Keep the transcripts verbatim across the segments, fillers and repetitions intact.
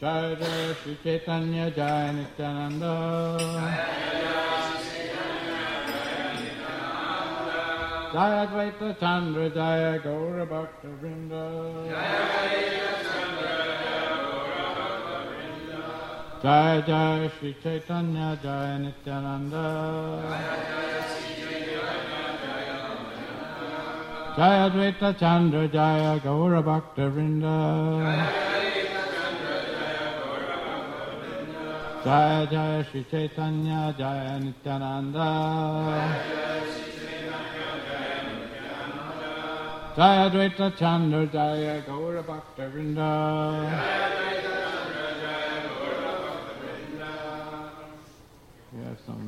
Jai Jai Shri Chaitanya Jai Nityananda. Jai Advaita Chandra Jaya Gaura Bhakta Vrinda. Jai Jai Shri Chaitanya Jai Nityananda. Jai Advaita Chandra Jaya Gaura Bhakta Vrinda. Jai Jai Shri Chaitanya Jaya Nityananda. Jai Advaita Chandra Jaya Gaura Bhakta Vrinda. We have some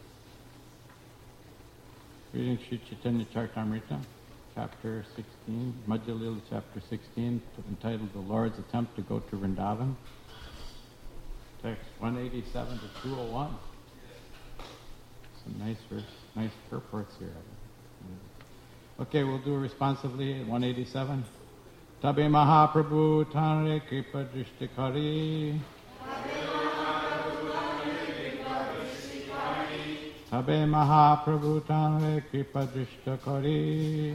reading Sri Chaitanya Charitamrita, chapter sixteen, Madhya Lila chapter sixteen, entitled The Lord's Attempt to Go to Vrindavan. Text one eighty-seven to two oh one. Some nice verse, nice purports here. Okay, we'll do it responsively at one eighty-seven. Tabe Mahaprabhu Tanre Kripa Drishtikari. Tabe Mahaprabhu Tanre Kripa Drishtikari.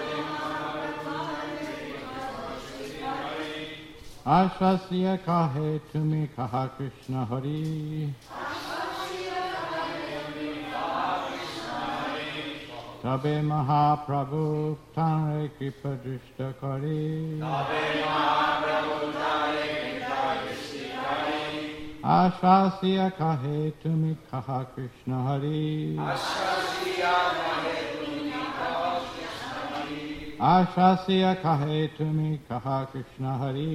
Ashvasya kahe tumi kaha Krishna Hari. Tabe Mahaprabhu Tanre Kripa Drishta Kari. Ashvasya kahe tumi kaha Krishna Hari. Ashvasya kahe tumi kaha Krishna Hari.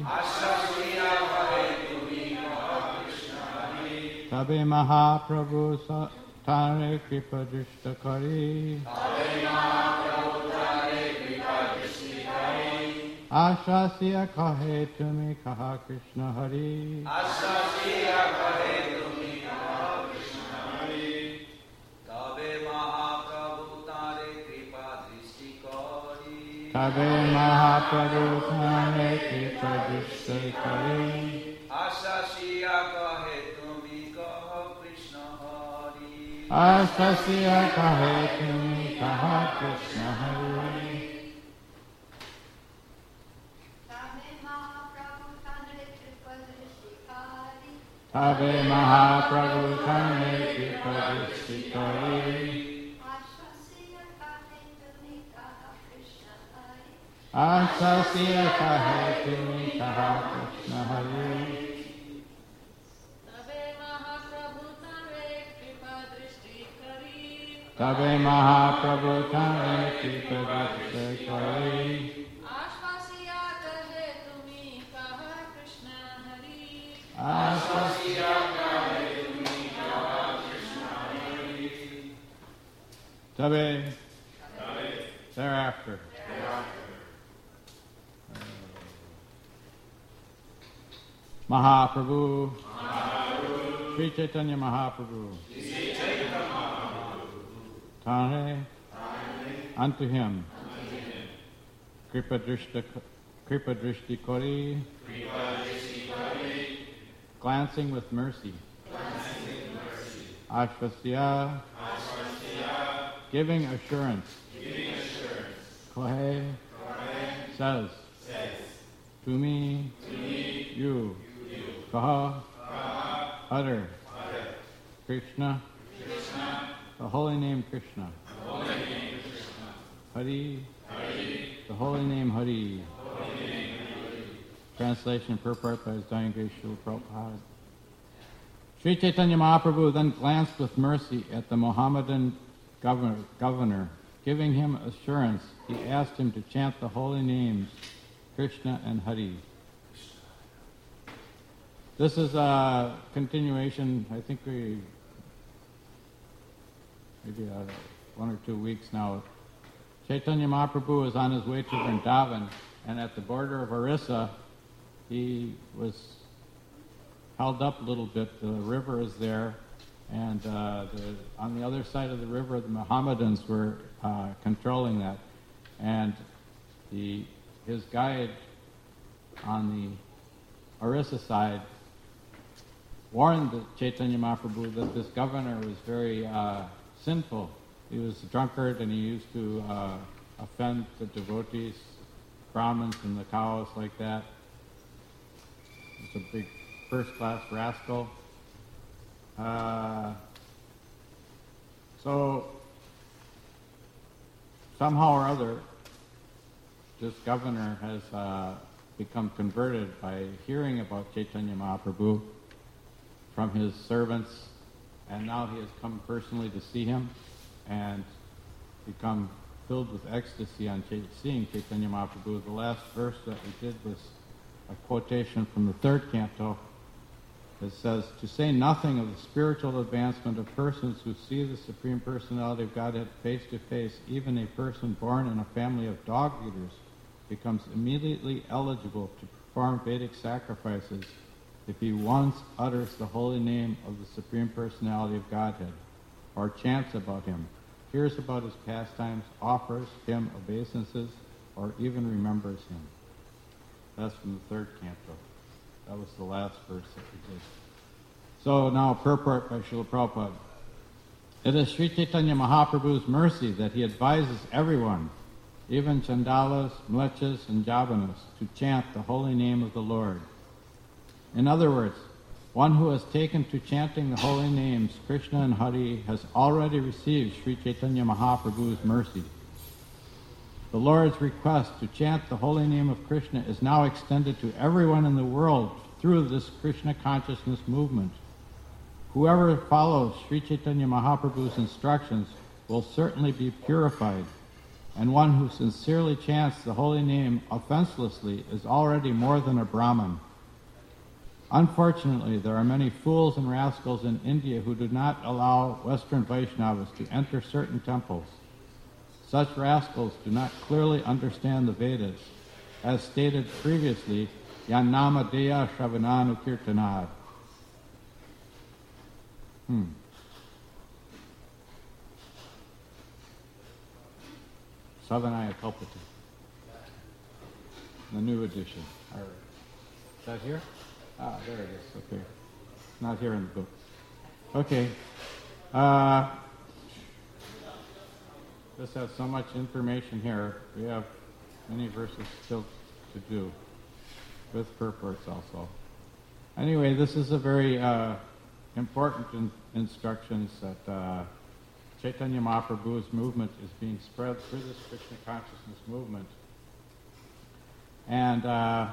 Tabe Mahaprabhu Tanre Kripa Drishta Kari. Ashvasya kahe tumi kaha Krishna Hari. Ashvasya kahe tumi kaha Krishna Hari. Tabe Mahaprabhu Tanre Kripa Drishti Kari. Tabe Mahaprabhu Tanre Kripa Drishti Kari. Ashvasya kahe tumi kaha Krishna Hari. Ashvasya kahe tumi kaha Krishna Hari. Tabe Mahaprabhu Tanre Kripa Drishti Kari. Ashvasya kahe tumi kaha Krishna Hari. Tabe Mahaprabhu Tanre Kripa Drishti Kari. Ashvasya kahe tumi kaha Krishna Hari. Ashvasya kahe tumi kaha Krishna Hari. Tabe, thereafter. Uh, Mahaprabhu, Mahaprabhu, Sri Chaitanya Mahaprabhu, Sri Chaitanya Mahaprabhu, Tanre, Tanre, unto him, unto him, Kripa Drishti, Kripa Drishti Kori, Kripa Drishti Kari, glancing with mercy, glancing with mercy, Ashvasya, Ashvasya, giving assurance, giving assurance, Kohe, Kohe, says, says, to me, to me, you, you, Kaha, Kaha, utter, utter, Krishna, Krishna, the holy name Krishna, the holy name Krishna, Hari, Hari, the holy name Hari. holy name Hari. Translation and purport by His Divine Grace Srila Prabhupada. Sri Chaitanya Mahaprabhu then glanced with mercy at the Mohammedan governor, governor. Giving him assurance, he asked him to chant the holy names Krishna and Hari. This is a continuation, I think we, maybe uh, one or two weeks now. Chaitanya Mahaprabhu was on his way to Vrindavan, and at the border of Orissa, he was held up a little bit. The river is there, and uh, the, on the other side of the river, the Mohammedans were uh, controlling that. And the his guide on the Orissa side warned the Chaitanya Mahaprabhu that this governor was very uh, sinful. He was a drunkard and he used to uh, offend the devotees, Brahmins and the cows like that. He was a big first-class rascal. Uh, so somehow or other, this governor has uh, become converted by hearing about Chaitanya Mahaprabhu from his servants, and now he has come personally to see him and become filled with ecstasy on Ch- seeing Chaitanya Mahaprabhu. The last verse that we did was a quotation from the third canto. It says, "To say nothing of the spiritual advancement of persons who see the Supreme Personality of Godhead face to face, even a person born in a family of dog eaters becomes immediately eligible to perform Vedic sacrifices if he once utters the holy name of the Supreme Personality of Godhead, or chants about him, hears about his pastimes, offers him obeisances, or even remembers him." That's from the third canto. That was the last verse that we did. So now, purport by Srila Prabhupada. It is Sri Chaitanya Mahaprabhu's mercy that he advises everyone, even Chandalas, Mlechas, and Javanas, to chant the holy name of the Lord. In other words, one who has taken to chanting the holy names Krishna and Hari has already received Sri Chaitanya Mahaprabhu's mercy. The Lord's request to chant the holy name of Krishna is now extended to everyone in the world through this Krishna consciousness movement. Whoever follows Sri Chaitanya Mahaprabhu's instructions will certainly be purified, and one who sincerely chants the holy name offenselessly is already more than a Brahmin. Unfortunately, there are many fools and rascals in India who do not allow Western Vaishnavas to enter certain temples. Such rascals do not clearly understand the Vedas. As stated previously, Yannama Deya Shravananu Kirtanad. Hmm. Savanaya Kalpati. The new edition. All right. Is that here? Ah, there it is. Okay. Not here in the book. Okay. Uh, this has so much information here. We have many verses still to do, with purports also. Anyway, this is a very uh, important in- instructions that uh, Chaitanya Mahaprabhu's movement is being spread through this Krishna consciousness movement. And uh,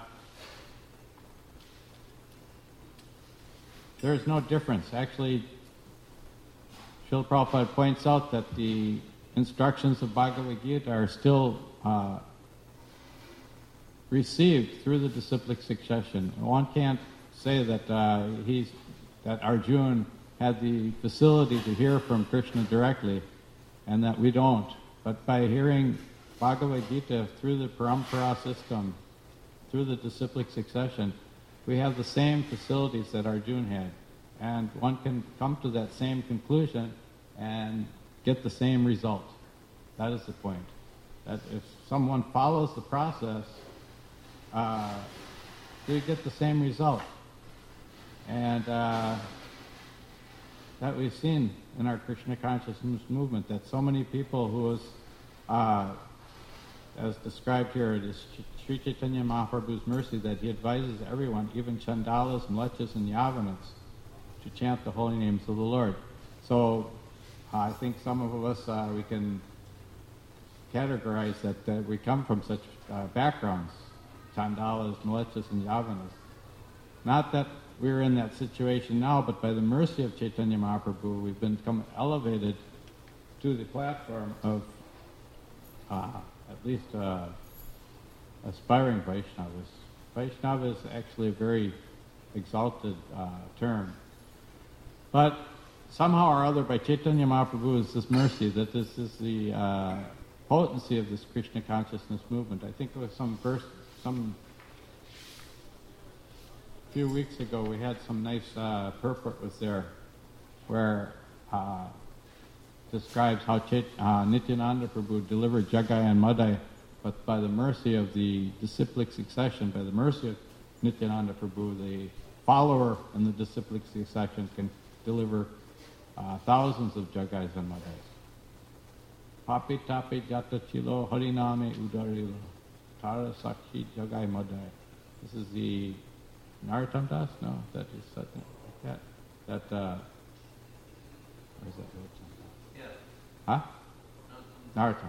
there is no difference. Actually, Srila Prabhupada points out that the instructions of Bhagavad Gita are still uh, received through the disciplic succession. One can't say that uh, he's that Arjuna had the facility to hear from Krishna directly, and that we don't. But by hearing Bhagavad Gita through the parampara system, through the disciplic succession, we have the same facilities that Arjuna had, and one can come to that same conclusion and get the same result. That is the point. That if someone follows the process, uh, they get the same result. And uh, that we've seen in our Krishna consciousness movement, that so many people who is, uh, as described here, it is Sri Chaitanya Mahaprabhu's mercy that he advises everyone, even Chandalas, Mlechas, and Yavanas, to chant the holy names of the Lord. So uh, I think some of us, uh, we can categorize that uh, we come from such uh, backgrounds, Chandalas, Mlechas, and Yavanas. Not that we're in that situation now, but by the mercy of Chaitanya Mahaprabhu, we've become elevated to the platform of uh, at least uh, aspiring Vaishnavas. Vaishnava is actually a very exalted uh, term. But somehow or other, by Chaitanya Mahaprabhu, is this mercy, that this is the uh, potency of this Krishna consciousness movement. I think it was some verse, some few weeks ago, we had some nice uh, purport was there, where uh, describes how Chait- uh, Nityananda Prabhu delivered Jagai and Madai, but by the mercy of the disciplic succession, by the mercy of Nityananda Prabhu, the follower in the disciplic section, can deliver uh, thousands of jagais and madais. Papi tapi jata chilo hariname udarilo tara sakshi jagai madai. This is the Narottam Das? No, that is something like that. That, uh, or is that Narottam Das? Yeah. Huh? Narottam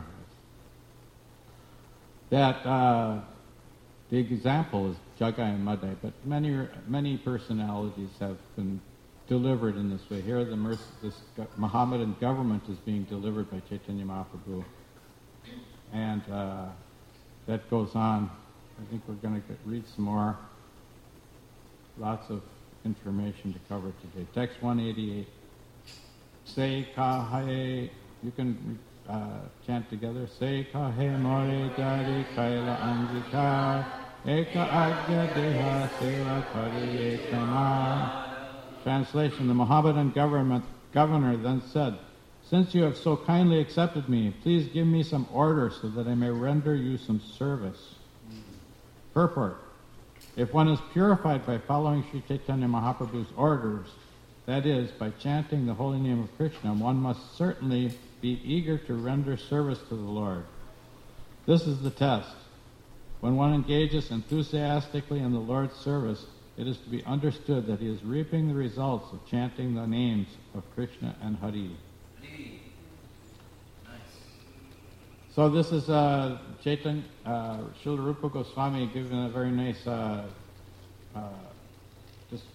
Das. That, uh, the example is Jagai and Madai, but many many personalities have been delivered in this way. Here, the merc- this Mohammedan government is being delivered by Chaitanya Mahaprabhu, and uh, that goes on. I think we're going to read some more. Lots of information to cover today. Text one eighty-eight. Say kahaye. You can uh, chant together. Say kahe more dari kaila angikar. Eka agya deha seva kari ekamar. Translation: the Mohammedan government governor then said, "Since you have so kindly accepted me, please give me some orders so that I may render you some service." Purport: if one is purified by following Sri Chaitanya Mahaprabhu's orders, that is, by chanting the holy name of Krishna, one must certainly be eager to render service to the Lord. This is the test. When one engages enthusiastically in the Lord's service, it is to be understood that he is reaping the results of chanting the names of Krishna and Hari. Nice. So this is uh, Chaitanya, uh, Srila Rupa Goswami giving a very nice, uh, uh, just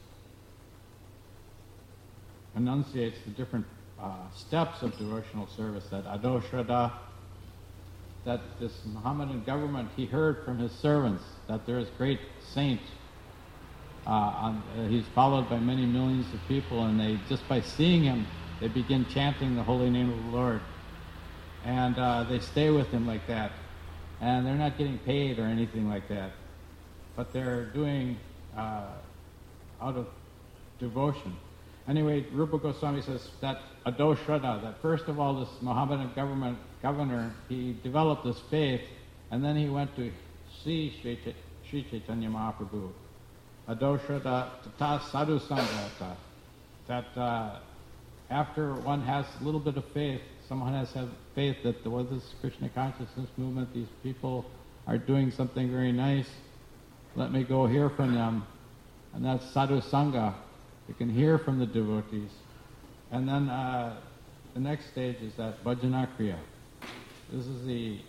enunciates the different uh, steps of devotional service. That Ado Shraddha, that this Mohammedan government, he heard from his servants that there is great saint. Uh, on, uh, he's followed by many millions of people, and they just by seeing him, they begin chanting the holy name of the Lord, and uh, they stay with him like that, and they're not getting paid or anything like that, but they're doing uh, out of devotion. Anyway, Rupa Goswami says that Ado Shraddha, that first of all, this Mohammedan government governor, he developed this faith, and then he went to see Sri, Ch- Sri Chaitanya Mahaprabhu. Ado Shraddha tata sadhu sangata, that uh, after one has a little bit of faith, someone has to have faith that there was this Krishna consciousness movement, these people are doing something very nice, let me go hear from them, and that's sadhu sangha. You can hear from the devotees. And then uh, the next stage is that bhajana kriya. This is the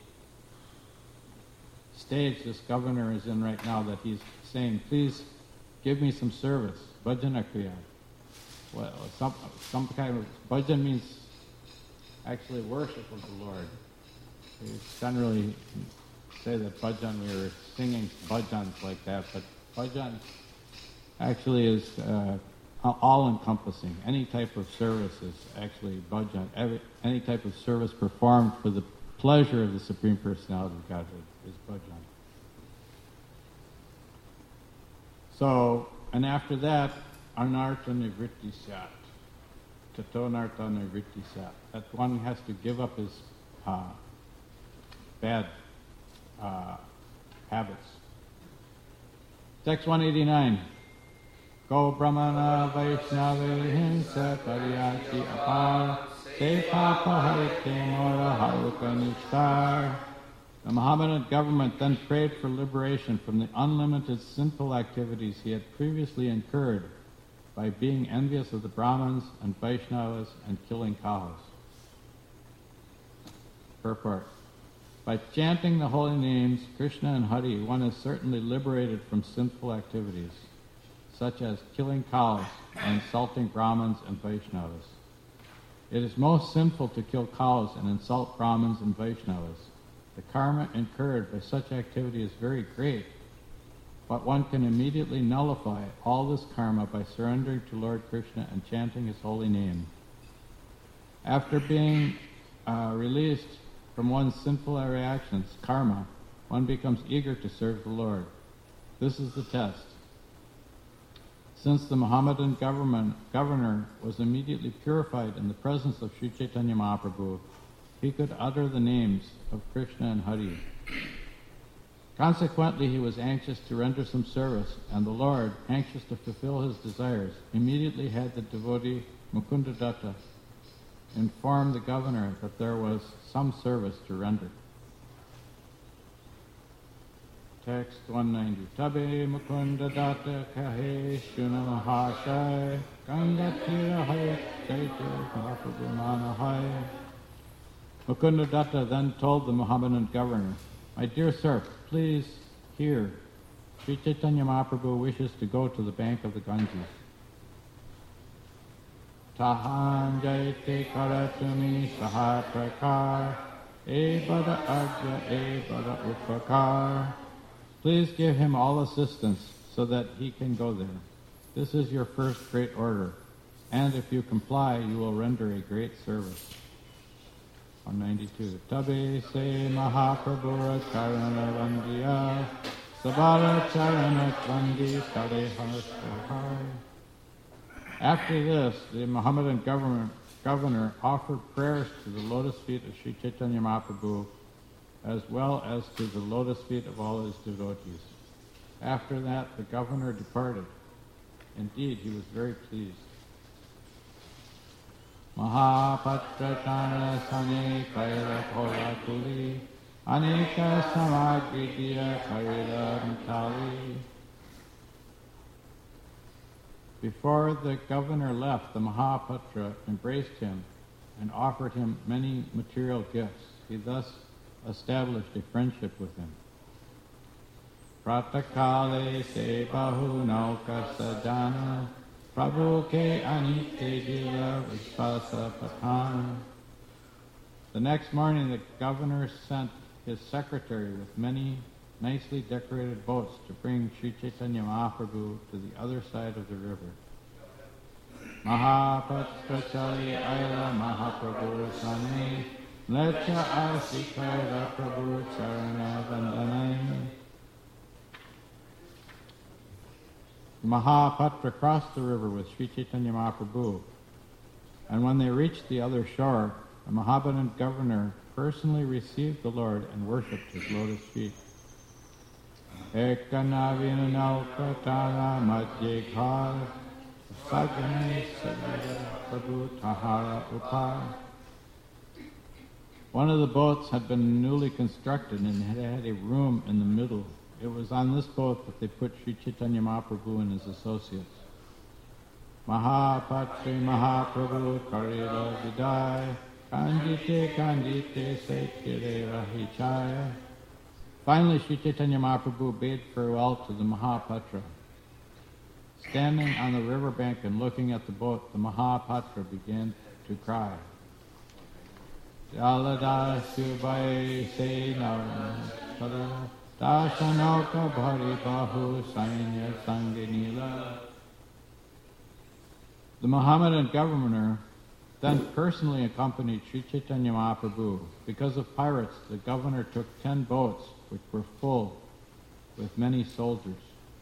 stage this governor is in right now, that he's saying, please give me some service, bhajana kriya. Well, some, some kind of, bhajan means actually worship of the Lord. We generally say that bhajan, we were singing bhajans like that, but bhajan actually is uh, all-encompassing. Any type of service is actually bhajan. Every, any type of service performed for the pleasure of the Supreme Personality of Godhead is bhajan. So, and after that, anartha nivritti sat. Tato nartha nivritti sat. That one has to give up his uh, bad uh, habits. Text one eighty-nine. Go Brahmana Vaishnava Himsa Pariyati Apar Se Papa Harite Mora Haruka Nishtar. The Mohammedan government then prayed for liberation from the unlimited sinful activities he had previously incurred by being envious of the Brahmins and Vaishnavas and killing cows. Purport. By chanting the holy names Krishna and Hari, one is certainly liberated from sinful activities, such as killing cows and insulting Brahmins and Vaishnavas. It is most sinful to kill cows and insult Brahmins and Vaishnavas. The karma incurred by such activity is very great, but one can immediately nullify all this karma by surrendering to Lord Krishna and chanting his holy name. After being uh, released from one's sinful reactions, karma, one becomes eager to serve the Lord. This is the test. Since the Mohammedan government, governor was immediately purified in the presence of Sri Chaitanya Mahaprabhu, he could utter the names of Krishna and Hari. Consequently, he was anxious to render some service, and the Lord, anxious to fulfill his desires, immediately had the devotee Mukundadatta inform the governor that there was some service to render. Text one ninety. Tabe Mukundadatta kahe shuna mahashai gangatira hay kaita mahaprabhumana hay. Mukundadatta then told the Mohammedan governor, "My dear sir, please hear. Sri Chaitanya Mahaprabhu wishes to go to the bank of the Ganges. Tahan jaite karatumi saha prakar, e bada agya, e bada upakar. Please give him all assistance so that he can go there. This is your first great order, and if you comply, you will render a great service." one ninety-two. Tabe se Mahaprabhura charana vandiya, sabara charana vandi kale harshahai. After this, the Mohammedan government, governor offered prayers to the lotus feet of Sri Chaitanya Mahaprabhu, as well as to the lotus feet of all his devotees. After that, the governor departed. Indeed, he was very pleased. Mahapatra Chana Sani Kaira Kola Kuli Anika Samagridiya Kaira Mitali. Before the governor left, the Mahapatra embraced him and offered him many material gifts. He thus established a friendship with him. Pratakale se bahu nauka sadana Prabhu ke anite dila vispasa patana. The next morning, the governor sent his secretary with many nicely decorated boats to bring Sri Chaitanya Mahaprabhu to the other side of the river. Mahapatra chali ayala Mahaprabhu sane lecha asikaira Prabhu charana vandanai. The Mahapatra crossed the river with Sri Chaitanya Mahaprabhu, and when they reached the other shore, the Mohammedan governor personally received the Lord and worshipped his lotus feet. Ekana vinanaukatana madhye ghar sagane sagara Prabhu tahara upar. One of the boats had been newly constructed and had had a room in the middle. It was on this boat that they put Sri Chaitanya Mahaprabhu and his associates. Mahapatri Mahaprabhu Karila Vidai Kandite Kandite Sekire Rahichaya. Finally, Sri Chaitanya Mahaprabhu bade farewell to the Mahapatra. Standing on the riverbank and looking at the boat, the Mahapatra began to cry. Jalada Subhai Se Navana Dashanauka Bhari Bahu Sainya Sanginila. The Mohammedan governor then personally accompanied Sri Chaitanya Mahaprabhu. Because of pirates, the governor took ten boats which were full with many soldiers.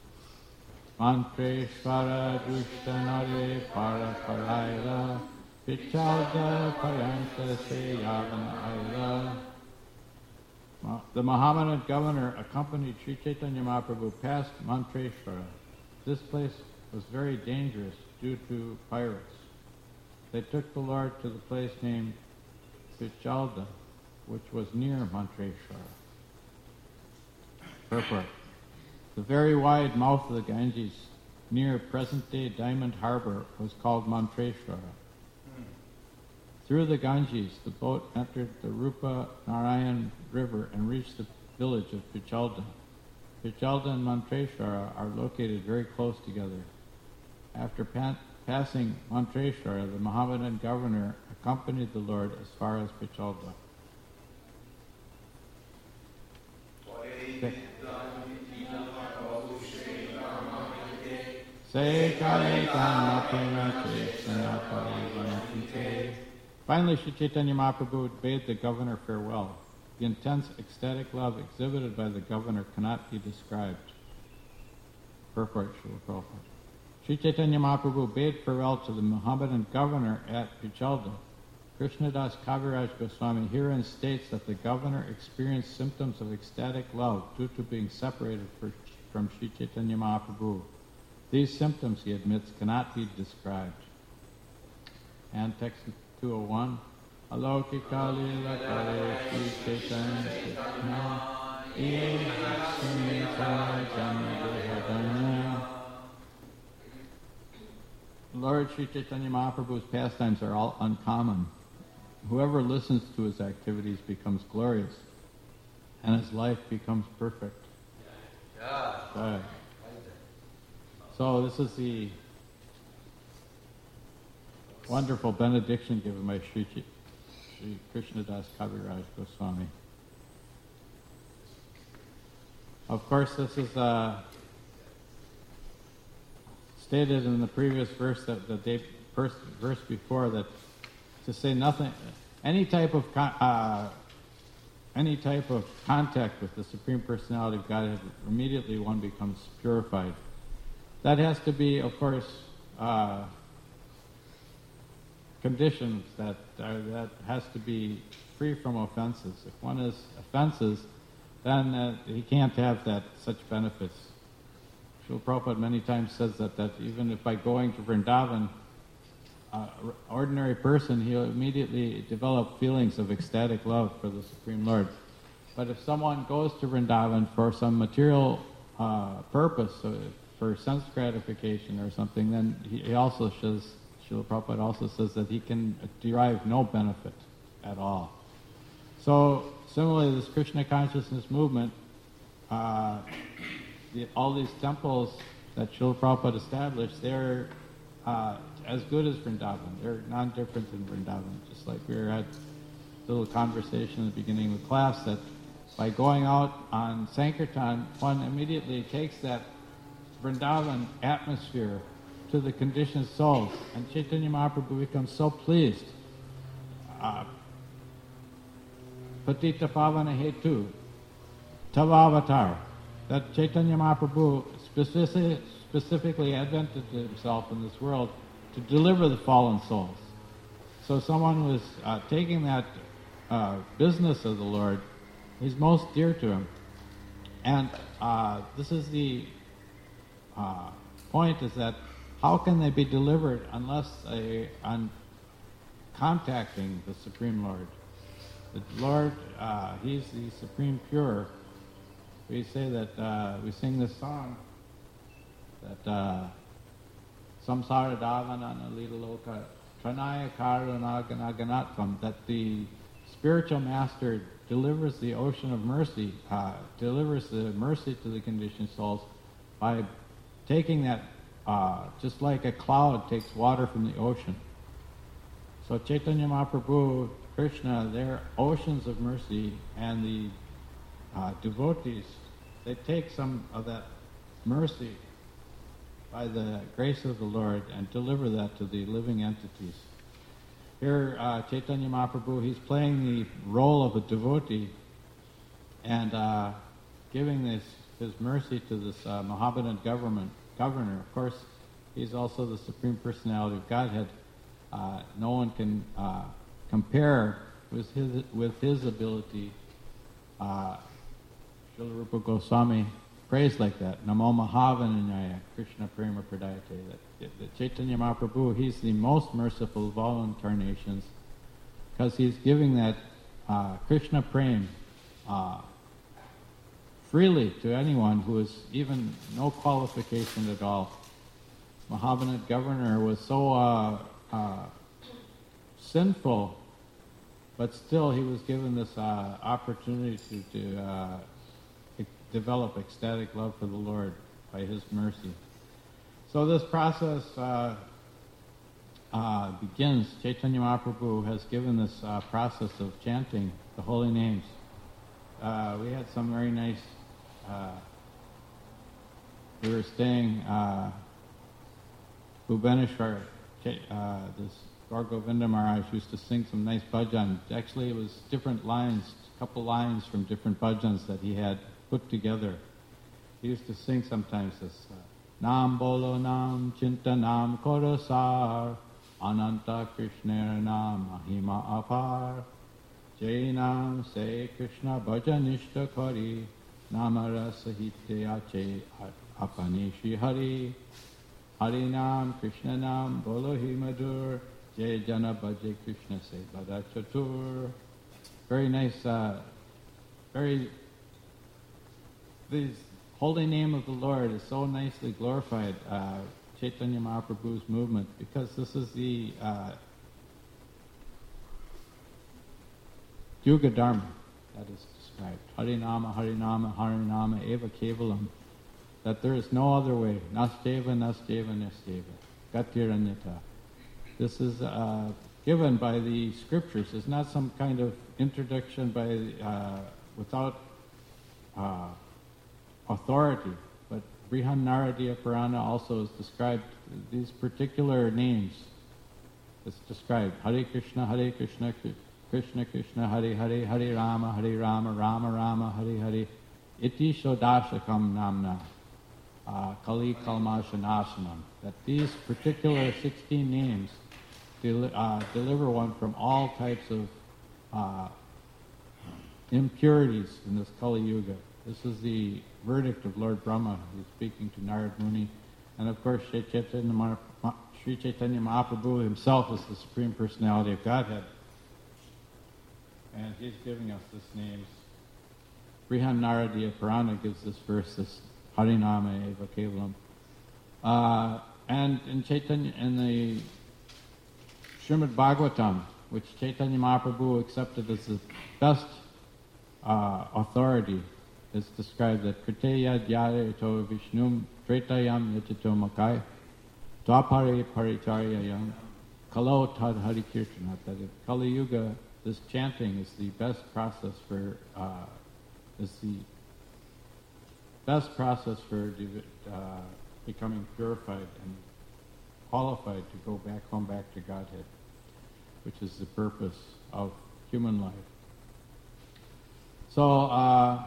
Mantreshvara Dushtanare Paraparaila Vichalda Paranta Se Yavana Aila. The Mohammedan governor accompanied Sri Chaitanya Mahaprabhu past Mantreshvara. This place was very dangerous due to pirates. They took the Lord to the place named Vichalda, which was near Mantreshvara. Purport. The very wide mouth of the Ganges near present-day Diamond Harbor was called Mantreshvara. Through the Ganges, the boat entered the Rupa Narayan River and reached the village of Vichalda. Vichalda and Mantreshvara are located very close together. After pa- passing Mantreshvara, the Mohammedan governor accompanied the Lord as far as Vichalda. Finally, Sri Chaitanya Mahaprabhu bade the governor farewell. The intense ecstatic love exhibited by the governor cannot be described. Purport, Srila Prabhupada. Sri Chaitanya Mahaprabhu bade farewell to the Mohammedan governor at Vichalda. Krishnadas Kaviraj Goswami herein states that the governor experienced symptoms of ecstatic love due to being separated for, from Sri Chaitanya Mahaprabhu. These symptoms, he admits, cannot be described. And text two oh one, Alokika lila kare Sri Chaitanya Lord Sri Chaitanya Mahaprabhu's pastimes are all uncommon. Whoever listens to his activities becomes glorious, and his life becomes perfect. Okay. So this is the wonderful benediction given by Sri, Ch- Sri Krishnadas Kaviraj Goswami. Of course, this is uh, stated in the previous verse, that the day, first verse before, that to say nothing, any type of con- uh, any type of contact with the Supreme Personality of Godhead, immediately one becomes purified. That has to be, of course, uh, conditions that are, that has to be free from offenses. If one is offenses, then uh, he can't have that such benefits. Srila Prabhupada many times says that, that even if by going to Vrindavan, uh, ordinary person, he'll immediately develop feelings of ecstatic love for the Supreme Lord. But if someone goes to Vrindavan for some material uh, purpose, so for sense gratification or something, then he, he also says, Srila Prabhupada also says that he can derive no benefit at all. So, similarly, this Krishna consciousness movement, uh, the, all these temples that Srila Prabhupada established, they're uh, as good as Vrindavan. They're non-different than Vrindavan. Just like we were at a little conversation at the beginning of the class, that by going out on Sankirtan, one immediately takes that Vrindavan atmosphere to the conditioned souls, and Chaitanya Mahaprabhu becomes so pleased. Uh, Patita Pavana Hetu, Tavavatar, that Chaitanya Mahaprabhu specific, specifically advented himself in this world to deliver the fallen souls. So someone was uh, taking that uh, business of the Lord, he's most dear to him. And uh, this is the uh, point, is that how can they be delivered unless they, on contacting the Supreme Lord? The Lord, uh, He's the Supreme Pure. We say that, uh, we sing this song, that uh, Samsara Davanana Lila Loka Tranaya Karuna Ganatvam, that the spiritual master delivers the ocean of mercy, uh, delivers the mercy to the conditioned souls by taking that, uh, just like a cloud takes water from the ocean. So Chaitanya Mahaprabhu, Krishna, they're oceans of mercy, and the uh, devotees, they take some of that mercy by the grace of the Lord and deliver that to the living entities. Here, uh, Chaitanya Mahaprabhu, he's playing the role of a devotee and uh, giving this his mercy to this uh, Mohammedan government governor. Of course, he's also the Supreme Personality of Godhead. Uh, no one can uh, compare with his with his ability. Uh, Srila Rupa Goswami prays like that. Namo Mahavananyaya Krishna Prema Pradayate. That, that Chaitanya Mahaprabhu, he's the most merciful of all incarnations, because he's giving that uh, Krishna Prema uh, freely to anyone who has even no qualification at all. Mohammedan governor was so uh, uh, sinful, but still he was given this uh, opportunity to, to uh, e- develop ecstatic love for the Lord by his mercy. So this process uh, uh, begins. Chaitanya Mahaprabhu has given this uh, process of chanting the holy names. Uh, we had some very nice, uh, we were staying, uh, Bhubaneswar, uh, this Gaur Govinda Maharaj used to sing some nice bhajan. Actually, it was different lines, a couple lines from different bhajans that he had put together. He used to sing sometimes this, uh, Nam bolo nam chinta nam koro sar, Ananta Krishna Nam Mahima Apar. Jai Nam Se Krishna Bhajanishta Kari. Namara Sahitya Che Apanishi Hari. Hari Nam Krishna Nam Bolohi Madur. Jai Jana Bhaje Krishna Se Bada Chatur. Very nice, uh, very, this holy name of the Lord is so nicely glorified, uh, Chaitanya Mahaprabhu's movement, because this is the uh, Yuga Dharma that is described. Harinama, Harinama, Harinama, Eva Kevalam. That there is no other way. Nasteva, Nasteva, Nasteva. Gatiranyata. This is uh, given by the scriptures. It's not some kind of introduction by uh, without uh, authority. But Brihan Naradiya Purana also is described, these particular names. It's described. Hare Krishna, Hare Krishna, Krishna Krishna, Hare Hare, Hare Rama, Hare Rama, Rama Rama, Hare Hare. Iti Shodashakam Namna. Uh, Kali Kalmashanashanam, that these particular sixteen names del- uh, deliver one from all types of uh, impurities in this Kali Yuga. This is the verdict of Lord Brahma, who's speaking to Narad Muni. And of course, Sri Chaitanya, Maha- Sri Chaitanya Mahaprabhu himself is the Supreme Personality of Godhead. And he's giving us this name. Brihan Naradiya Purana gives this verse, this Harinama Eva Kevalam. Uh, and in Chaitanya, in the Srimad Bhagavatam, which Chaitanya Mahaprabhu accepted as the best uh, authority, is described that Kriteya Dhyare to Vishnum Tretayam Yatito Makai Dwapare Paricharyayam Kalo Tad Hari Kirtana. That in Kali Yuga, this chanting is the best process for, uh, is the best process for uh, becoming purified and qualified to go back home, back to Godhead, which is the purpose of human life. So, uh,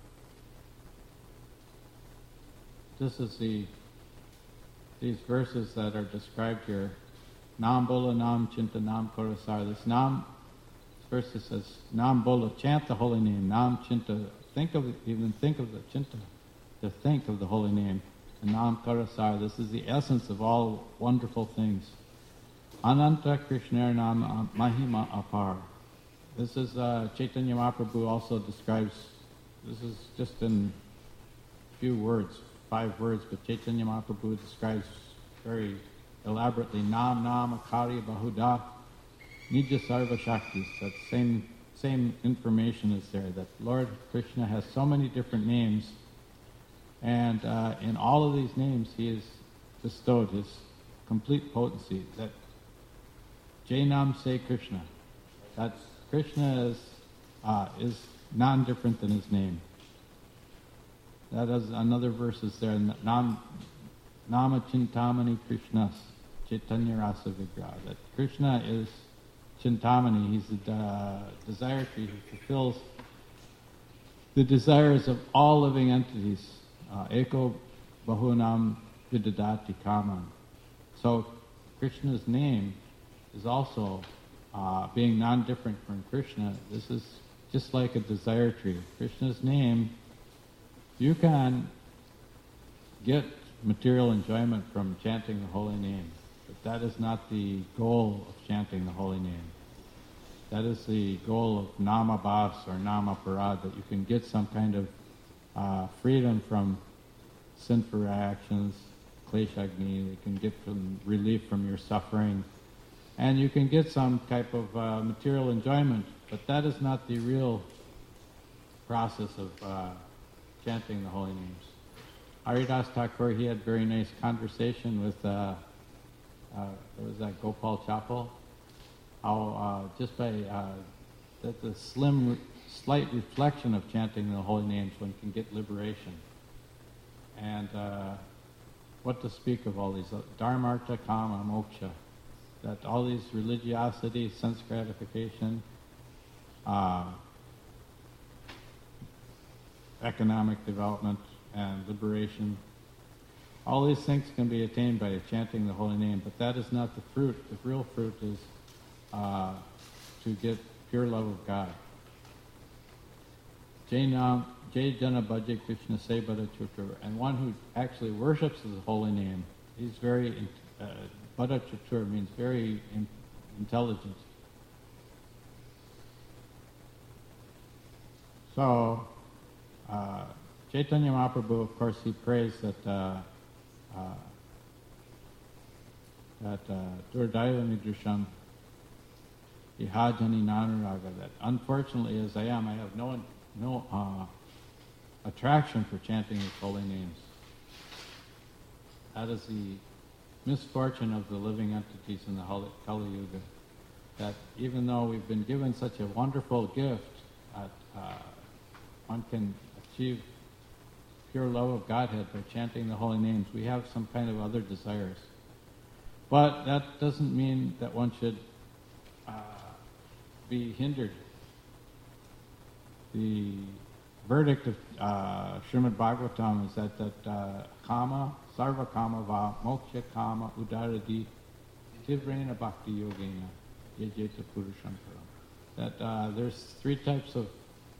this is the, these verses that are described here. Nam bola nam chinta nam korasar. This nam, this verse says, Nam bola, chant the holy name. Nam chinta, think of, even think of the chinta. To think of the holy name. And Nam Karasar, this is the essence of all wonderful things. Ananta Krishna Nam Mahima Apar. This is, uh, Chaitanya Mahaprabhu also describes, this is just in a few words, five words, but Chaitanya Mahaprabhu describes very elaborately, Nam Nam Akari Bahuda Nija Sarva Shaktis. That same, same information is there, that Lord Krishna has so many different names. And uh, in all of these names, he has bestowed his complete potency. That Jainam Se Krishna, that Krishna is uh, is non-different than his name. That is another verse is there. Nam Nama Chintamani Krishnas Chaitanya Rasa Vigraha. That Krishna is Chintamani. He's the uh, desire tree who fulfills the desires of all living entities. Uh, Eko Bahunam Vidadati Kaman. So Krishna's name is also uh, being non-different from Krishna. This is just like a desire tree. Krishna's name, you can get material enjoyment from chanting the holy name, but that is not the goal of chanting the holy name. That is the goal of Nama Bas or Nama Parad, that you can get some kind of Uh, freedom from sinful actions, kleshagni, you can get from relief from your suffering, and you can get some type of uh, material enjoyment, but that is not the real process of uh, chanting the holy names. Haridas Thakur, he had very nice conversation with, uh, uh, what was that, Gopal Chapel, how uh, just by uh, that the slim re- slight reflection of chanting the holy names, one can get liberation. And uh, what to speak of all these, dharmartha, kama, moksha, that all these religiosity, sense gratification, uh, economic development and liberation, All these things can be attained by chanting the holy name, but that is not the fruit. The real fruit is uh, to get pure love of God. Jai Jana Bhaja Krishna Sebada Chutur, and one who actually worships his holy name, he's very, uh, Bhada Chutur means very in, intelligent. So, uh, Chaitanya Mahaprabhu, of course, he prays that uh, uh, that Durdaiva Nidrisham Ihajani Nanuraga, that unfortunately as I am, I have no no uh, attraction for chanting his holy names. That is the misfortune of the living entities in the Kali Yuga, that even though we've been given such a wonderful gift, that uh, one can achieve pure love of Godhead by chanting the holy names, we have some kind of other desires. But that doesn't mean that one should uh, be hindered. The verdict of uh, Srimad Bhagavatam is that, that uh, kama, sarva kama va, moksha kama, udaradi, tivrena bhakti yogena, yajeta purushankara. That uh, there's three types of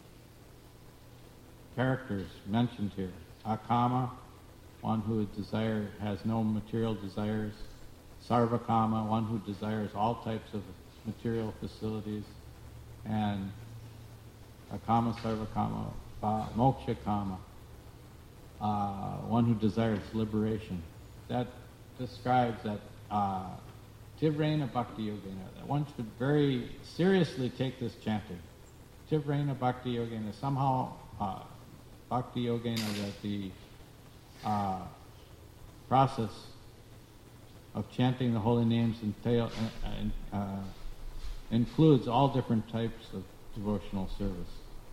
characters mentioned here. Akama, one who desire has no material desires. Sarvakama, one who desires all types of material facilities. And Akama, Sarvakama, Moksha Kama, uh, one who desires liberation. That describes that uh, Tivrena Bhakti Yogena, that one should very seriously take this chanting. Tivrena Bhakti Yogena, somehow uh, Bhakti Yogena, that the uh, process of chanting the holy names entail, uh, uh, includes all different types of devotional service.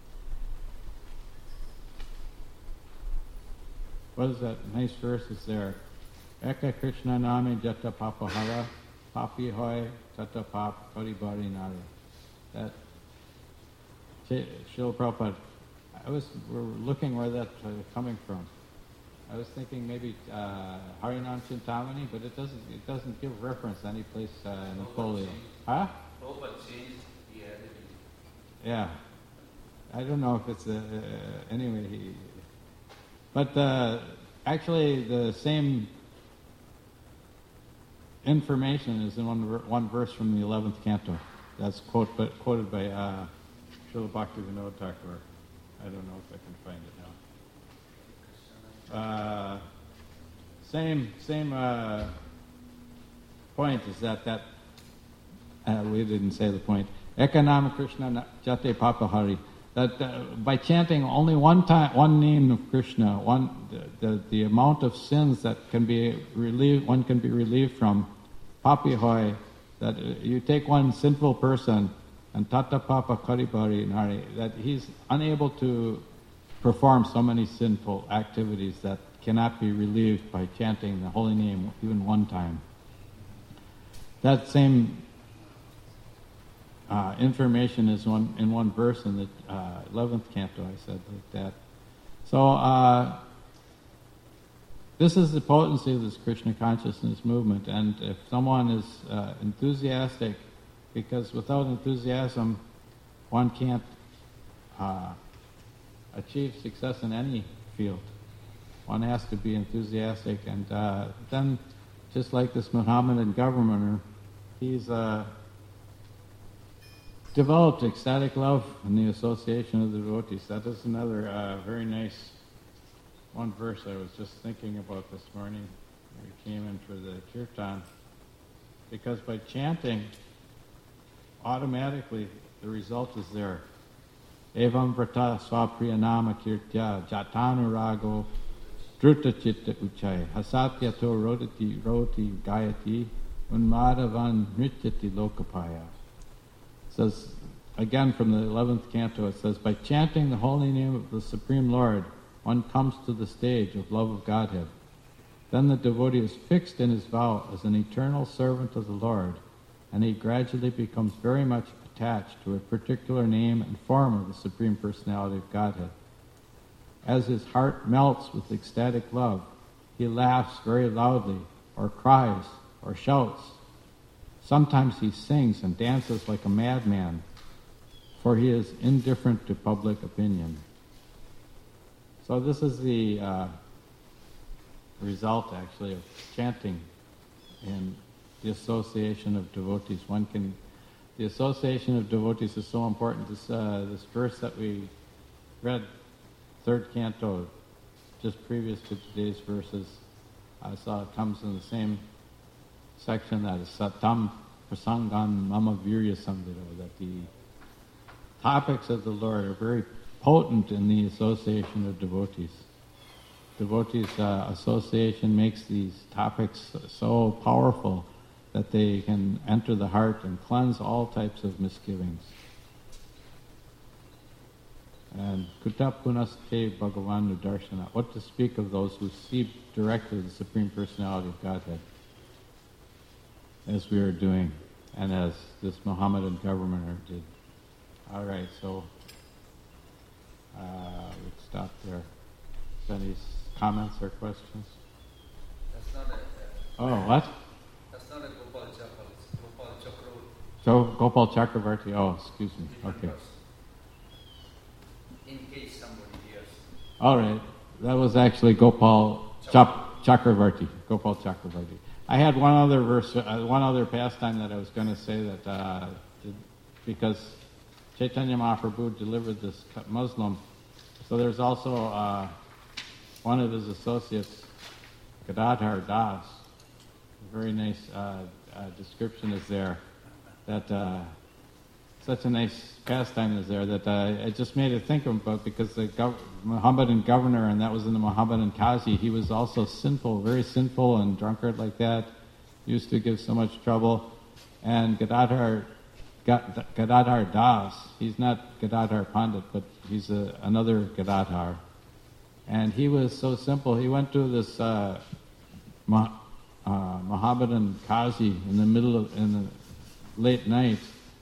What is that nice verse is there? Eka Krishna Nami Jata Papahara Papi Hoy Tata Pap Karibari Nari. That Srila Prabhupada, I was we're looking where that's uh, coming from. I was thinking maybe uh, Harinam Chintamani, but it doesn't it doesn't give reference to any place uh, in the folio. Huh? Yeah. I don't know if it's a, uh, anyway. He, but uh, actually, the same information is in one one verse from the eleventh canto. That's quote, but quoted by uh, Srila Bhaktivinoda Thakur. I don't know if I can find it now. Uh, same same uh, point is that that uh, we didn't say the point. Ekanama Krishna Jate Papahari. That uh, by chanting only one time, one name of Krishna, one the, the, the amount of sins that can be relieved, one can be relieved from. Papihoy, that uh, you take one sinful person, and Tata Papa Karibari Nari, that he's unable to perform so many sinful activities that cannot be relieved by chanting the holy name even one time. That same uh, information is one in one verse in the uh, eleventh canto, I said like that. So uh, this is the potency of this Krishna consciousness movement, and if someone is uh, enthusiastic, because without enthusiasm one can't uh, achieve success in any field. One has to be enthusiastic, and uh, then, just like this Mohammedan governor, he's uh, developed ecstatic love in the association of the devotees. That is another uh, very nice one verse I was just thinking about this morning when we came in for the kirtan, because by chanting, automatically the result is there. Evam vrata swapriyanama kirtya jatanurago druta chitta uchay hasatyato rodati roti gayati unmadavan nrityati lokapaya. It says, again from the eleventh canto, it says, by chanting the holy name of the Supreme Lord, one comes to the stage of love of Godhead. Then the devotee is fixed in his vow as an eternal servant of the Lord, and he gradually becomes very much attached to a particular name and form of the Supreme Personality of Godhead. As his heart melts with ecstatic love, he laughs very loudly, or cries, or shouts. Sometimes he sings and dances like a madman, for he is indifferent to public opinion. So this is the uh, result, actually, of chanting in the association of devotees. One can, the association of devotees is so important. This uh, this verse that we read, third canto, just previous to today's verses, I saw it comes in the same section, that is Satam Prasangan Mama Virya Samvito, that the topics of the Lord are very potent in the association of devotees. Devotees' uh, association makes these topics so powerful that they can enter the heart and cleanse all types of misgivings. And Kuta Punaste Bhagavanu Darshana, what to speak of those who see directly the Supreme Personality of Godhead, as we are doing, and as this Mohammedan governor did. All right, so uh, we'll stop there. Any comments or questions? That's not a... Uh, oh, what? That's not a Gopal Chakra, it's Gopal Chakravarti. So, Gopal Chakravarti, oh, excuse me, Different okay. person. In case somebody hears. All right, that was actually Gopal Chak- Chakravarti, Gopal Chakravarti. I had one other verse, uh, one other pastime that I was going to say that, uh, because Chaitanya Mahaprabhu delivered this Muslim, so there's also uh, one of his associates, Gadadhar Das. A very nice uh, uh, description is there, that uh, such a nice pastime is there that uh, it just made it think about, because the gov- Mohammedan governor, and that was in the Mohammedan Qazi, he was also sinful, very sinful and drunkard like that, used to give so much trouble. And Gadadhar, Gadadhar Das, he's not Gadadhar Pandit, but he's a, another Gadadhar. And he was so simple, he went to this uh, Mah- uh, Mohammedan Qazi in the middle of, in the late night.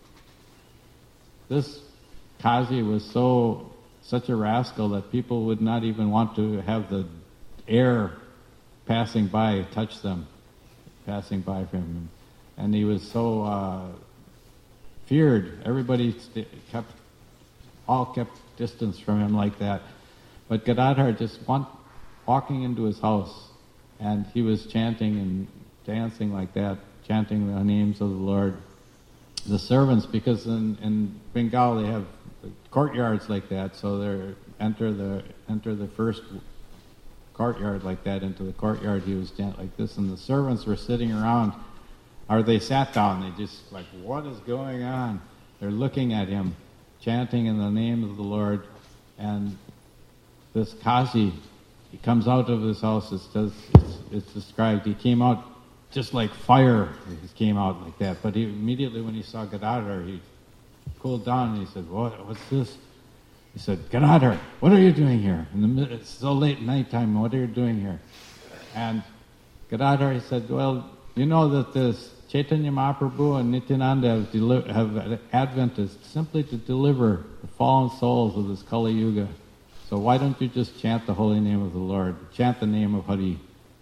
This Qazi was so, such a rascal that people would not even want to have the air passing by touch them, passing by from him. And he was so uh, feared. Everybody st- kept, all kept distance from him like that. But Gadadhar just went walking into his house, and he was chanting and dancing like that, chanting the names of the Lord. The servants, because in, in Bengal they have courtyards like that, so they enter the enter the first courtyard like that. Into the courtyard he was chanting like this, and the servants were sitting around, or they sat down. They just like, what is going on? They're looking at him, chanting in the name of the Lord, and this Qazi, he comes out of his house. It says, it's, it's described. He came out just like fire. He came out like that. But he, immediately when he saw Gadadhar, he cooled down and he said, "What? What's this?" He said, "Gadadhar, what are you doing here? In the mid- it's so late nighttime. What are you doing here?" And Gadadhar, he said, "Well, you know that this Chaitanya Mahaprabhu and Nityananda have, deli- have Advent is simply to deliver the fallen souls of this Kali Yuga. So why don't you just chant the holy name of the Lord? Chant the name of Hari."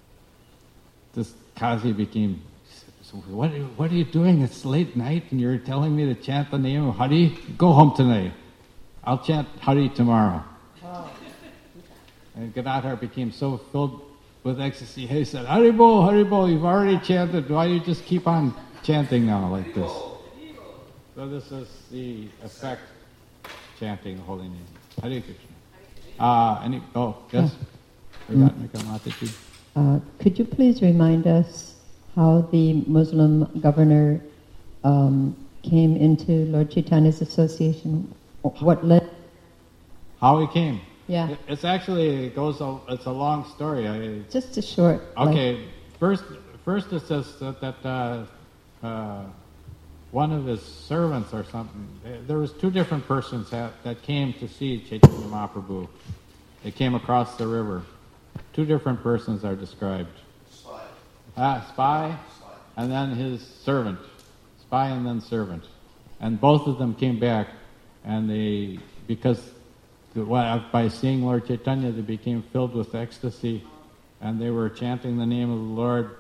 This Qazi became, so what, what are you doing? It's late night and you're telling me to chant the name of Hari? Go home tonight. I'll chant Hari tomorrow. Oh. And Gadadhar became so filled with ecstasy, he said, "Haribol, Haribol, you've already chanted. Why do you just keep on chanting now like this?" So this is the effect of chanting the holy name. Hare Krishna. Uh, any, oh, yes? Forgot Mika Mataji. Uh, could you please remind us how the Muslim governor um, came into Lord Chaitanya's association? What led? How he came? Yeah. It, it's actually, it goes, a, it's a long story. I, Just a short. okay, like, first first it says that, that uh, uh, one of his servants or something, there was two different persons that, that came to see Chaitanya Mahaprabhu. They came across the river. Two different persons are described. Spy. Ah, spy, Spy. and then his servant. Spy and then servant. And both of them came back, and they, because by seeing Lord Chaitanya, they became filled with ecstasy, and they were chanting the name of the Lord.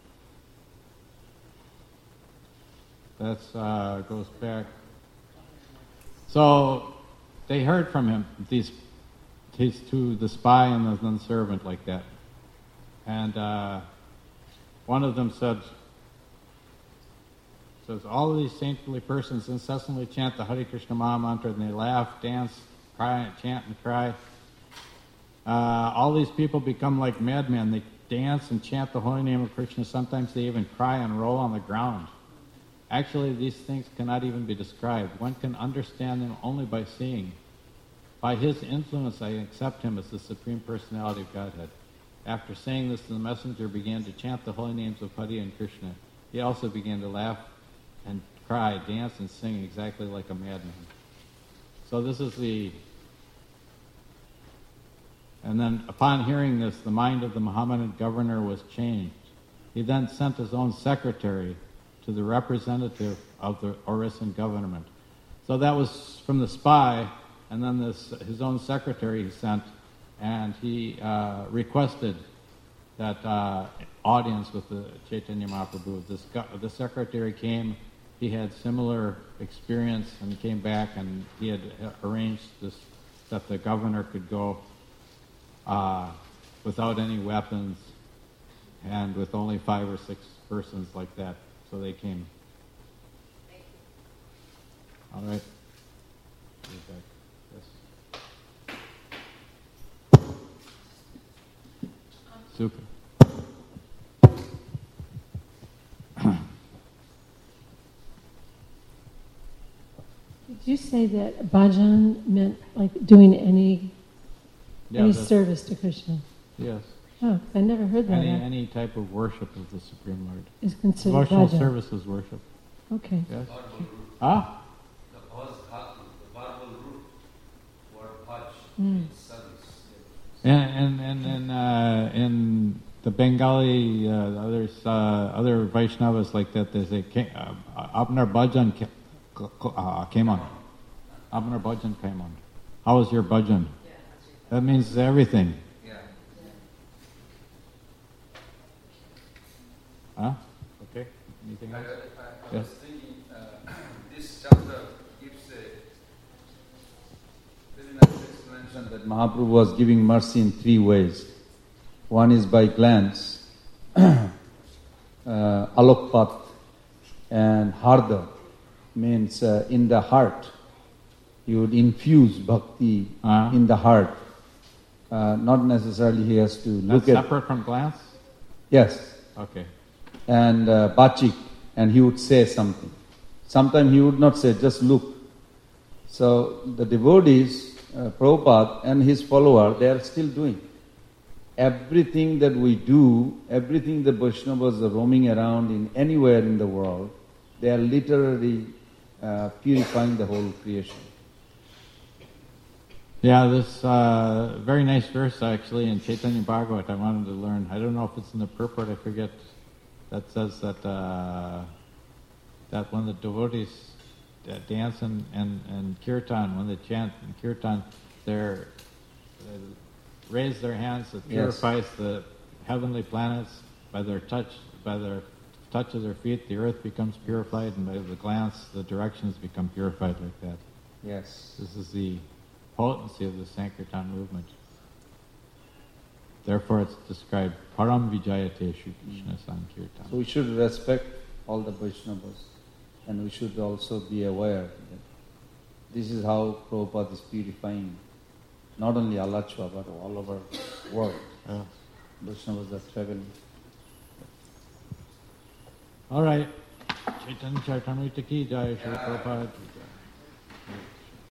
That uh, goes back. So they heard from him, these, these two, the spy and the, and the servant, like that. And uh, one of them said, says, all of these saintly persons incessantly chant the Hare Krishna Maha Mantra, and they laugh, dance, cry, chant, and cry. Uh, all these people become like madmen. They dance and chant the holy name of Krishna. Sometimes they even cry and roll on the ground. Actually, these things cannot even be described. One can understand them only by seeing. By his influence, I accept him as the Supreme Personality of Godhead. After saying this, the messenger began to chant the holy names of Hare and Krishna. He also began to laugh and cry, dance, and sing exactly like a madman. So this is the... And then upon hearing this, the mind of the Mohammedan governor was changed. He then sent his own secretary to the representative of the Orissa government. So that was from the spy, and then this his own secretary he sent, and he uh, requested that uh, audience with the Chaitanya Mahaprabhu. This the secretary came. He had similar experience and came back, and he had arranged this that the governor could go uh, without any weapons and with only five or six persons like that. So they came. All right. Yes. Super. Did you say that bhajan meant like doing any Yeah, any that's- service to Krishna? Yes. Oh, I never heard that. Any That any type of worship of the Supreme Lord. is considered Devotional bhajan. service is worship. Okay. Yes. Verbal root. Ah? The pause, the verbal root word bhaj Mm. means service. And and and, and uh, in the Bengali, uh, others, uh, other Vaishnavas like that, they say, uh, Apnar Bhajan ke- uh, came on. Apnar Bhajan came on. How was your bhajan? That means everything. Yeah. Huh? Okay. Anything I, I, else? I Yes. was thinking, uh, this chapter gives a very nice explanation that Mahaprabhu was giving mercy in three ways. One is by glance, uh, alokpat, and harda means uh, in the heart. He would infuse bhakti Uh-huh. in the heart. Uh, not necessarily he has to look That's at... separate from glance? Yes. Okay. And uh, bachik, and he would say something. Sometimes he would not say, just look. So the devotees, uh, Prabhupada and his follower, they are still doing. Everything that we do, everything the Vaishnavas are roaming around in anywhere in the world, they are literally uh, purifying the whole creation. Yeah, this uh, very nice verse actually in Chaitanya Bhagavat I wanted to learn. I don't know if it's in the purport, I forget. That says that uh, that when the devotees uh, dance and, and, and kirtan, when they chant in kirtan, they're, they raise their hands, it Yes. purifies the heavenly planets by their touch, by their touch of their feet, the earth becomes purified, and by the glance, the directions become purified like that. Yes. This is the potency of the Sankirtan movement. Therefore, it's described Param Vijayate Shri Krishna Sankirtan. So we should respect all the Vaishnavas, and we should also be aware that this is how Prabhupada is purifying not only Alachua but all over the world. Yeah. Vaishnavas are traveling. All right. Chaitanya Charitamrita ki jai, Shri Prabhupada ki jai.